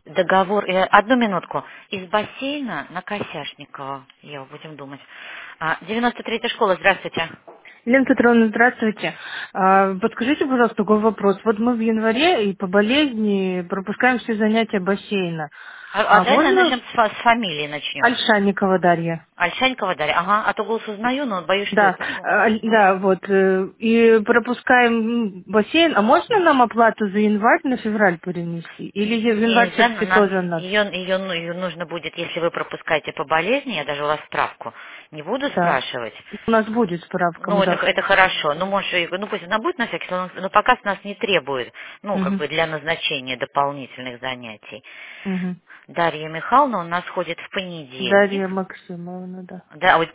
Договор, одну минутку. Из бассейна на Косяшникова, я будем думать. 93-я школа, здравствуйте. Елена Петровна, здравствуйте. Подскажите, пожалуйста, такой вопрос. Вот мы в январе и по болезни пропускаем все занятия бассейна. А Давайте можно начнем с фамилии начнем. Альшанникова Дарья? Альшанькова Дарья, ага, а то голос узнаю, но боюсь, что Да, это, да, вот. И пропускаем бассейн. А можно нам оплату за январь на февраль перенести? Или в январь нельзя, все-таки тоже надо? ее нужно будет, если вы пропускаете по болезни, я даже у вас справку не буду Да. спрашивать. У нас будет справка, Ну, мы это, завтра это будем. хорошо. Ну, может, пусть она будет на всякий случай, но пока с нас не требует, ну, как Угу. бы для назначения дополнительных занятий. Угу. Дарья Михайловна у нас ходит в понедельник. Дарья Максимовна, да. Да, вот,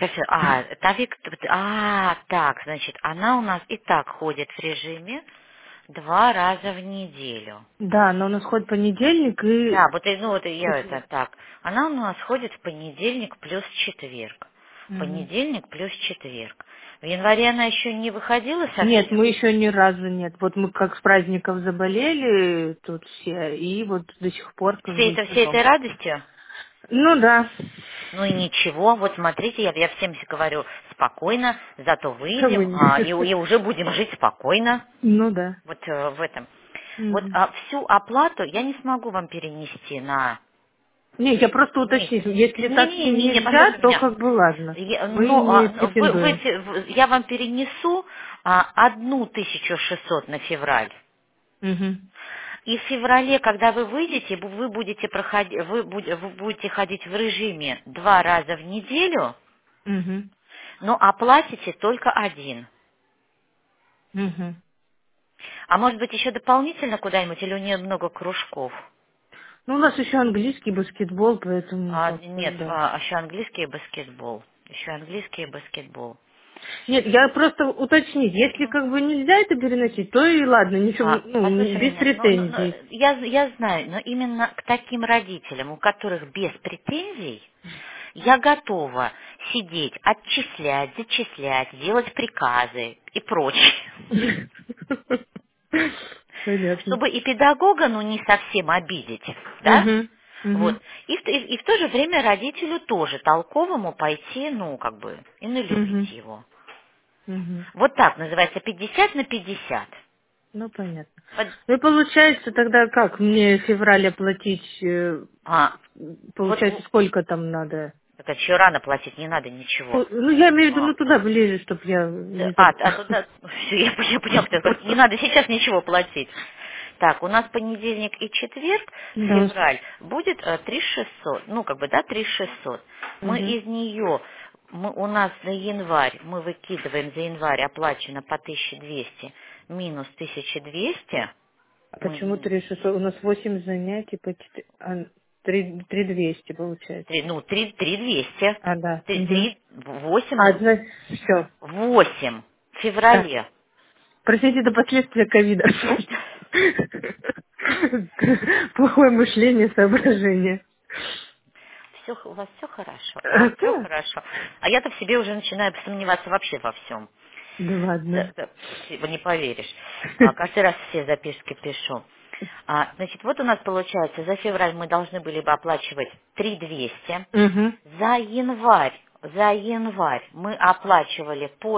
так, значит, она у нас и так ходит в режиме 2 раза в неделю. Да, но у нас хоть понедельник и Да, вот я это четверг. так. Она у нас ходит в понедельник плюс четверг. Мгм. Понедельник плюс четверг. В январе она еще не выходила Нет, совсем. мы еще ни разу нет. Вот мы как с праздников заболели тут все, и вот до сих пор как бы Всей идем. этой радостью? Ну да. Ну и ничего, вот смотрите, я всем говорю, спокойно, зато А вы выйдем, не. и уже будем жить спокойно. Ну да. Вот в этом. Вот Мгм. всю оплату я не смогу вам перенести на Не, я просто уточню. месяц. Если так Не, нельзя, послушайте то меня. как бы ладно. Мы Но не претендуем. я вам перенесу 1600 на февраль. Угу. И в феврале, когда вы выйдете, вы будете вы будете ходить в режиме 2 раза в неделю, Угу. но оплатите только один. Угу. А может быть еще дополнительно куда-нибудь, или у нее много кружков? Ну, у нас еще английский баскетбол, поэтому как бы, Нет, да. еще английский и баскетбол. Еще английский и баскетбол. Нет, я просто уточнить, если как бы нельзя это переносить, то и ладно, ничего, Послушай без меня, претензий. я знаю, но именно к таким родителям, у которых без претензий, я готова сидеть, отчислять, зачислять, делать приказы и прочее. Понятно. Чтобы и педагога, не совсем обидеть, да? Угу. Вот. Угу. И в то же время родителю тоже толковому пойти, и Угу. налюбить его. Угу. Вот так называется 50 на 50. Ну, понятно. Вот, Ну, и получается тогда как, мне в феврале платить, а, получается, сколько там надо? это еще рано платить, не надо ничего. Ну, я имею в виду, ну, туда ближе, чтобы я не забыла. Туда, все, я поняла, что это. Не надо сейчас ничего платить. Так, у нас понедельник и четверг, Да. февраль, будет 3600, 3600. Мы Угу. из нее, у нас за январь, мы выкидываем за январь оплачено по 1200 минус 1200. А Мы, почему 3600? У нас 8 занятий по 3200 получается. 3200, А, да. Угу. 8, А, значит, все. 8 в Да. феврале. Простите, это последствия ковида. Плохое мышление, соображение. У вас все хорошо, у вас все Да. хорошо. А я-то в себе уже начинаю сомневаться вообще во всем. Да ладно. Ты не поверишь. Каждый раз все записки пишу. Значит, вот у нас получается, за февраль мы должны были бы оплачивать 3200. Угу. За январь мы оплачивали по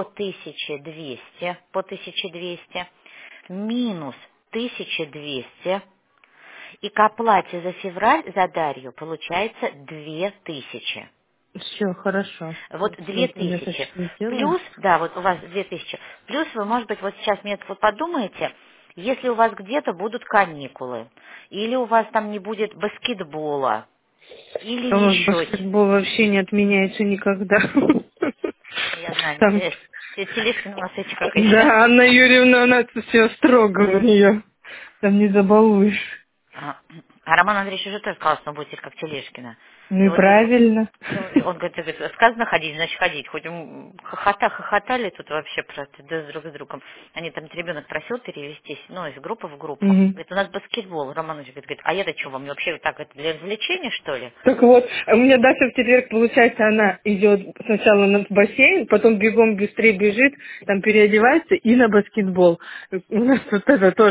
1200 минус 1200. И к оплате за февраль за Дарью получается 2000. Все хорошо. Вот две Вот я тысячи. сейчас сделаю. Плюс, да, вот у вас 2000. Плюс вы, может быть, вот сейчас мне вот подумаете, если у вас где-то будут каникулы, или у вас там не будет баскетбола, или А у нас еще чего. баскетбол вообще не отменяется никогда. Я знаю, Там, Телешкина у нас эти как эти. да, Анна Юрьевна, она все строго у нее. Там не забалуешь. А Роман Андреевич уже тоже сказал, что он будет как Телешкина. Ну И и вот правильно. он говорит, сказано ходить, значит ходить. Хоть хохотали тут вообще просто друг с другом. Они там ребенок просил перевестись, из группы в группу. Мгм. Говорит, у нас баскетбол. Роман Андреевич говорит, а я-то что, вам вообще так это для развлечения, что ли? Так вот, а у меня Даша в четверг, получается, она идет сначала на бассейн, потом бегом быстрее бежит, там переодевается и на баскетбол. У нас вот это тоже.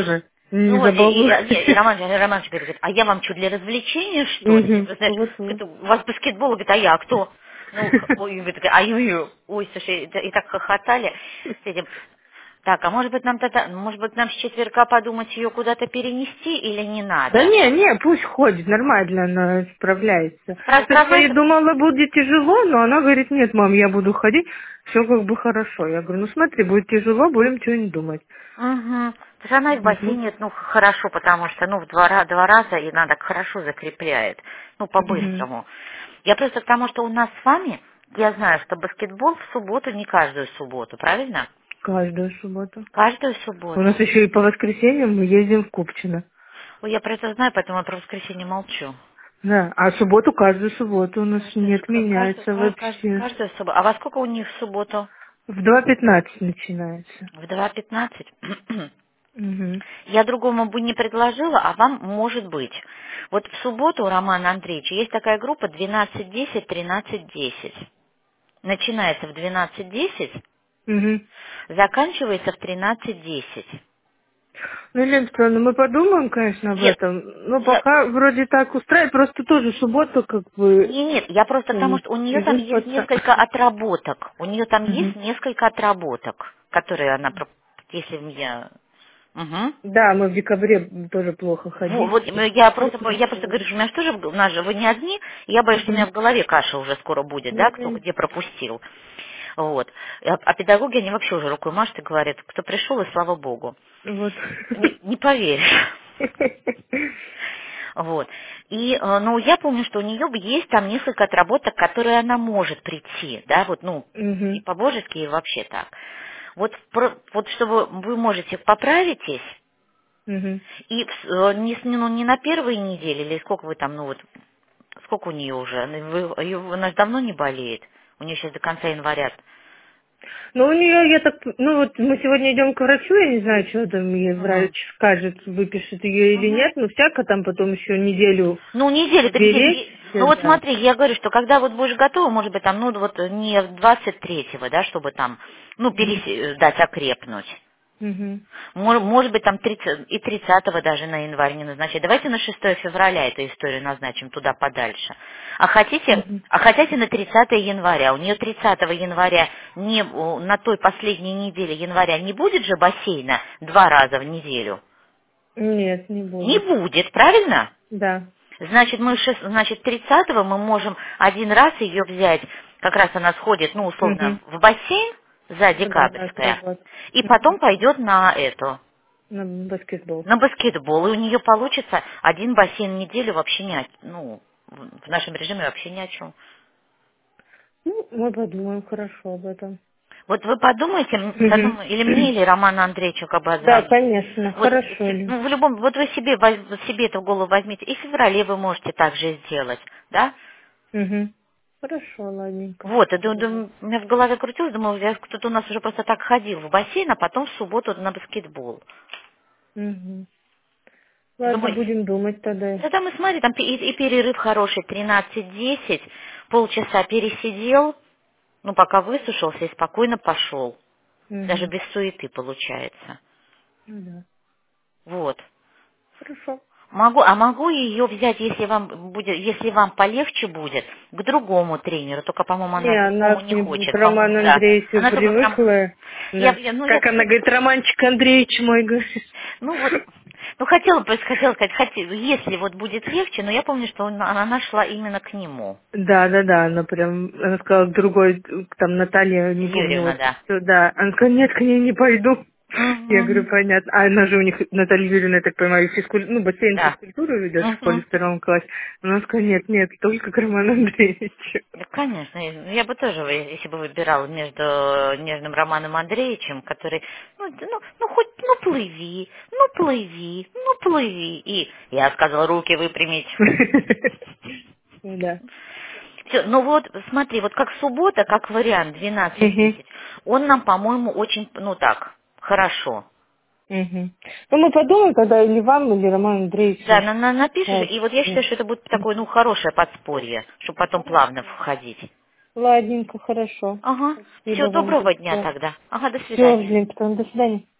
Не Ну, вот, забалуй. и Роман говорит, а я вам что, для развлечения, что ли? Мгм. Вы знаешь, Вот-вот. говорит, у вас баскетбол, говорит, а я кто? Ну, ой, вы такая, ой, слушай, и так хохотали с этим. Так, а может быть нам тогда, может быть нам с четверга подумать ее куда-то перенести или не Да надо? не, пусть ходит, нормально она справляется. Просто я ей Справляется. думала, будет тяжело, но она говорит, нет, мам, я буду ходить, все как бы хорошо. Я говорю, ну смотри, будет тяжело, будем что-нибудь думать. Угу. Потому что она и в Угу. бассейне, ну, хорошо, потому что, ну, в два раза и надо хорошо закрепляет. Ну, Угу. по-быстрому. Я просто к тому, что у нас с вами, я знаю, что баскетбол в субботу не каждую субботу, правильно? Каждую субботу. Каждую У нас субботу. еще и по воскресеньям мы ездим в Купчино. Ой, я про это знаю, поэтому я про воскресенье молчу. Да, а субботу каждую субботу у нас не Каждую, отменяется вообще. каждую субботу. А во сколько у них в субботу? В 2:15 начинается. В 2:15. Угу. Я другому бы не предложила, а вам может быть. Вот в субботу у Романа Андреевича есть такая группа 12:10, 13:10. Начинается в 12:10, Угу. заканчивается в 13:10. Ну, Лен, ну мы подумаем, конечно, об Нет, этом. Но я, пока вроде так устраивает, просто тоже субботу как бы нет, я просто к тому, что у нее там идут есть пацаны. несколько отработок. У нее там есть Мгм. несколько отработок, которые она, если я... Мгм. Да, мы в декабре тоже плохо Вот, ходить. я просто говорю, что у меня же тоже, у нас же вы не одни, и я боюсь, что у меня Мгм. в голове каша уже скоро будет, да, кто Мгм. где пропустил. Вот. А педагоги, они вообще уже рукой машут и говорят, кто пришел, и слава богу. Вот. Не поверишь. Вот. И, ну, я помню, что у нее есть там несколько отработок, которые она может прийти, да, вот, ну, и Мгм. по-божески, и вообще так. Вот, вот чтобы вы можете поправитесь, Мгм. и ну, не на первой неделе, или сколько вы там, ну вот, сколько у нее уже? Она же давно не болеет. У нее сейчас до конца января. Ну, у нее, я так, ну вот мы сегодня идем к врачу, я не знаю, что там ей Мгм. врач скажет, выпишет ее или Мгм. нет, но всяко там потом еще неделю Ну, неделю, ну беречься, вот да. смотри, я говорю, что когда вот будешь готова, может быть, там, ну вот не 23-го, да, чтобы там, ну, Мгм. дать окрепнуть. Мгм. Может быть, там 30-го даже на январь не назначать. Давайте на 6 февраля эту историю назначим туда подальше. Мгм. А хотите на 30 января? У нее 30 января, на той последней неделе января не будет же бассейна 2 раза в неделю? Нет, не Не будет. будет, правильно? Да. Значит, значит, 30-го мы можем один раз ее взять, как раз она сходит, ну, условно, Угу. в бассейн за Ну да, на декабрьское, акробат. и потом Мгм. пойдет на эту, На баскетбол. на баскетбол, и у нее получится один бассейн в неделю вообще ну, в нашем режиме вообще ни о чем. Ну, мы подумаем хорошо об этом. Вот вы подумайте, Мгм. или мне, или Роману Андреевичу Да, обозвонить. конечно, Вот, хорошо ли. ну, в любом, вот вы себе это в голову возьмите, и в феврале вы можете так же сделать, да? Угу. Хорошо, ладненько. Вот, и у меня в голове крутилось, думаю, кто-то у нас уже просто так ходил в бассейн, а потом в субботу на баскетбол. Угу. Ладно, Думаю, будем думать тогда. да там и смотри, там и перерыв хороший, 13:10, полчаса пересидел, ну, пока высушился и спокойно пошел. Даже Угу. без суеты получается. Ну да. Вот. Хорошо. Могу ее взять, если вам полегче будет, к другому тренеру, только, по-моему, она Не, другому она не к хочет, по-моему, Роману да. Андреевичу Она только к привыкла. Да. я Как она говорит, Романчик Андреевич мой, говорит. Ну вот, ну хотела сказать, если вот будет легче, но я помню, что она шла именно к нему. Да, да, да, она прям, она сказала к другой, там Наталья, не помню, Юрьевна, вот, да. да, она сказала, нет, к ней не пойду. Я говорю, Мгм. понятно. А она же у них, Наталья Юрьевна, я так понимаю, ну, бассейн Да. физкультуру ведет в школе Мгм. в первом классе. Она сказала, нет, нет, только к Роману Андреевичу. Да, конечно, я бы тоже, если бы выбирала между нежным Романом Андреевичем, который, ну хоть, ну плыви. И я сказала, руки выпрямить. Да. Все, ну вот, смотри, вот как суббота, как вариант, Мгм. 12:10, он нам, по-моему, очень, ну так, хорошо. Мгм. Ну, мы подумаем тогда или вам, или Роману Да, Андреевичу. напишешь, Так, и вот я считаю, что это будет такое, ну, хорошее подспорье, чтобы потом плавно входить. ладненько, хорошо. Ага. Спасибо Все, вам доброго дня большое. тогда. Ага, до Все, свидания. блин, потом до свидания.